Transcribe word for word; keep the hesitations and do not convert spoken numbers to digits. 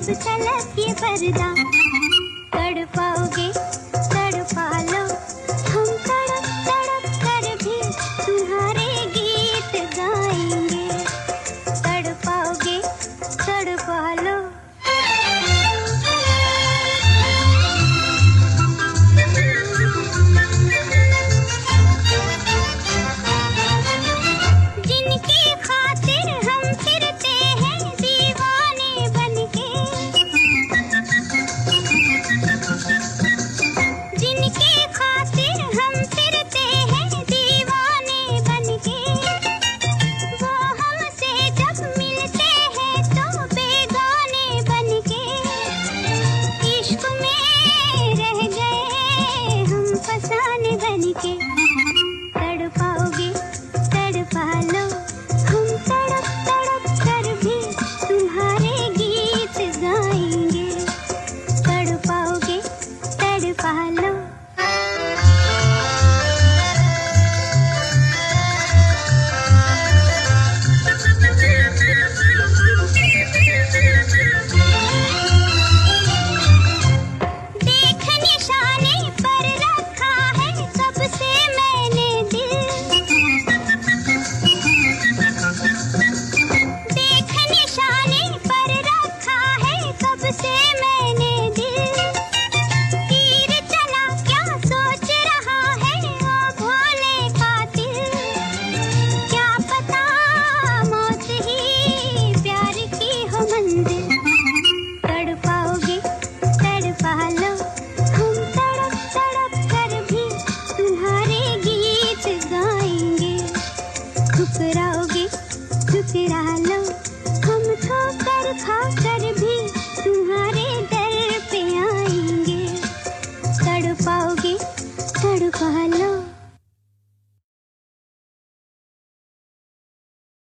तलक ये पर्दा। तड़पाओगे तड़पा लो, हम तड़प तड़प कर भी तुम्हारे गीत गाएंगे। तड़पाओगे तड़पा लो। जिनकी खातिर हम फिरते हैं दीवाने बनके, जिनकी खातिर हम फिरते हैं दीवाने बनके, वो हमसे जब मिलते हैं तो बेगाने बनके। इश्क में रह गए हम फसाने बनके। तड़पाओगे तड़पा लो, हम तड़प तड़प कर भी तुम्हारे गीत गाएंगे। तड़पाओगे तड़पा लो। देख निशाने पर रखा है कब से मैंने दिल। देख निशाने पर रखा है कब से मैंने दिल। तीर चला क्या सोच रहा है ओ भोले कातिल। क्या पता मौत ही प्यार की हो मंजिल। तड़पाओगे तड़पा लो, हम तड़प तड़प कर भी तुम्हारे गीत गाएंगे। ठुकराओगे ठुकरा लो, हम ठोकर खा कर भी तुम्हारे दर पे आएंगे। तड़पाओगे तड़पा लो।